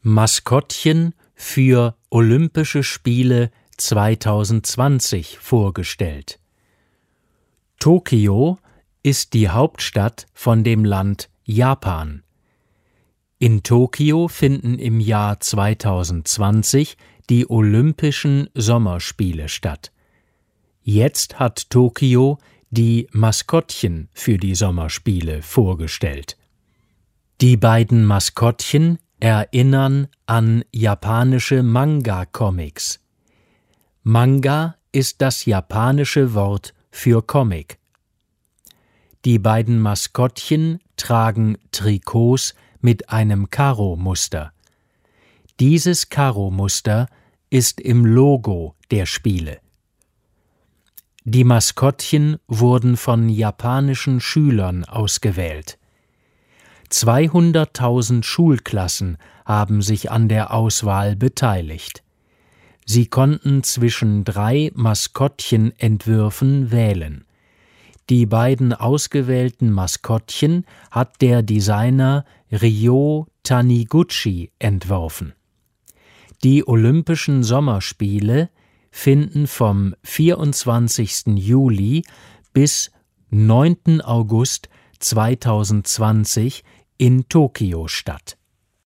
Maskottchen für Olympische Spiele 2020 vorgestellt. Tokio ist die Hauptstadt von dem Land Japan. In Tokio finden im Jahr 2020 die Olympischen Sommerspiele statt. Jetzt hat Tokio die Maskottchen für die Sommerspiele vorgestellt. Die beiden Maskottchen erinnern an japanische Manga-Comics. Manga ist das japanische Wort für Comic. Die beiden Maskottchen tragen Trikots mit einem Karo-Muster. Dieses Karo-Muster ist im Logo der Spiele. Die Maskottchen wurden von japanischen Schülern ausgewählt. 200.000 Schulklassen haben sich an der Auswahl beteiligt. Sie konnten zwischen 3 Maskottchenentwürfen wählen. Die beiden ausgewählten Maskottchen hat der Designer Ryo Taniguchi entworfen. Die Olympischen Sommerspiele finden vom 24. Juli bis 9. August 2020 in Tokio statt.